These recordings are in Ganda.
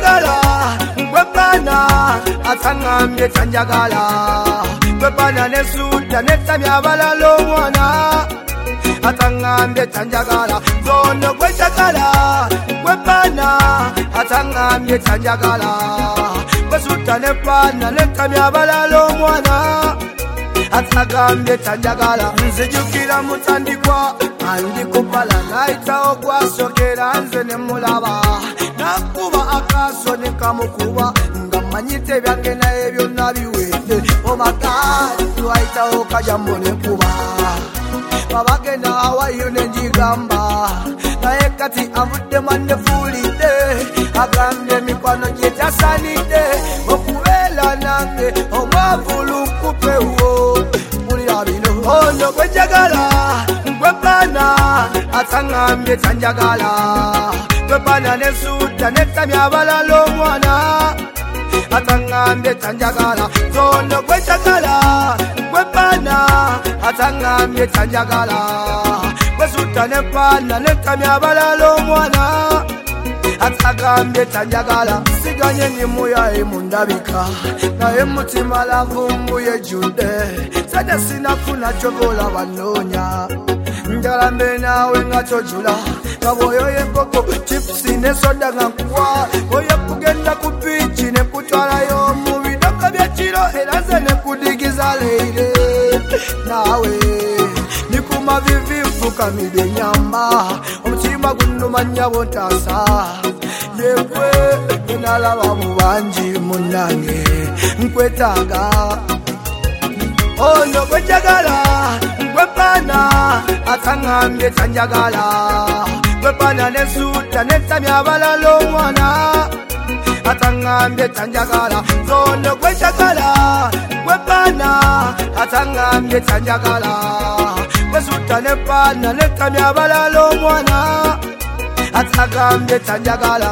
Jagala, Wepana, Atangambye Tanjagala, Wepana Nesuta, Netamyabala Longwana, Atangambye Tanjagala, Zono Wejagala, Wepana, Atangambye Tanjagala, Wesuta Nepana, Netamyabala Longwana, Atangambye Tanjagala, Nzijukira Mutandikwa, Andikupala, Naita Ogwasokera, Nze Nemulaba. Nakuba akaso nekamukuba ngamanyite byange naye byonna biwedde omagadi twaita okajambo nekuba babagenda awayo nenjigamba naye kati avudde mannefuulidde agambye emikwano gye tasanidde okubeera nange omwavulukupewo mulira bino ono gwejagala gwepana atangambye tanjagala Wepana Nesuta, Netamyabala Longwana, Atangambye Tanjagala, Zono Gwejagala, Wepana, Atangambye Tanjagala, Wesuta Nepana, Netamyabala Longwana, Atangambye Tanjagala, Siganye Nimuya Emundabika, na emutima lavumbuye jude, Sada sinafuna chogola wanonya, Njalambe nawe ngachojula, Kaboyo yekoko chipsi ne soda ngakuwa Oya kugenda kupichi ne kutwala yo mubidoka bya chiro eraze ne kudigiza leire nawe nikuma vivivu kamide nyamba omutima gunuma nyabo ntasa yekwe nalaba mubanji munange nkwetaga ono gwejagala gwepana atangambye tanjagala Wepana Nesuta, Netamyabala Longwana, Atangambye Tanjagala, Zono Gwejagala, Wepana, Atangambye Tanjagala, Wesuta Nepana, Netamyabala Longwana, Atangambye Tanjagala.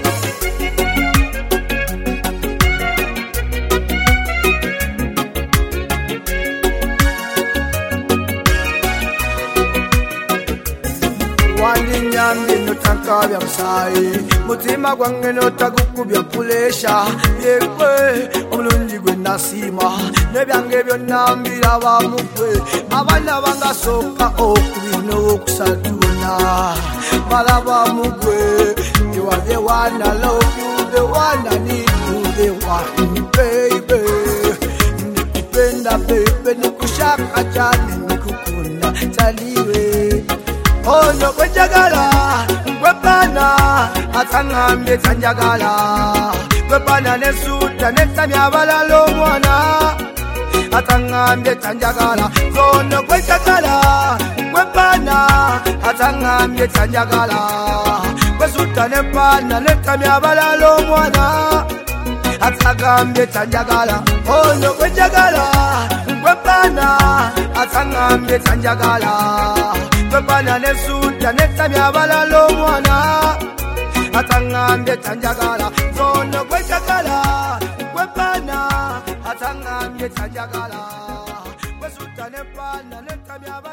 Nyambi nutanka bya msayi mutima gwange notagukubya pulesha yekwe omulungi gwe nasima nebyange byonna mbiraba mukwe abana bangasoka okubino okusatuna balaba mukwe you are the one I love you the one I need you the one baby nikupenda baby nikushaka cyane nikukunda taliwe ono gwejagala gwepana atangambye tanjagala gwepana Nesuta Netamyabala Longwana atangambye tanjagala zono gwejagala gwepana atangambye tanjagala Wesuta Nepana Netamyabala Longwana atangambye tanjagala ono gwejagala gwepana atangambye tanjagala Wepana Nesuta, Netamyabala Longwana, Atangambye Tanjagala, Zono Gwejagala, Wepana, Atangambye Tanjagala, Wesuta Nepana, Netamyabala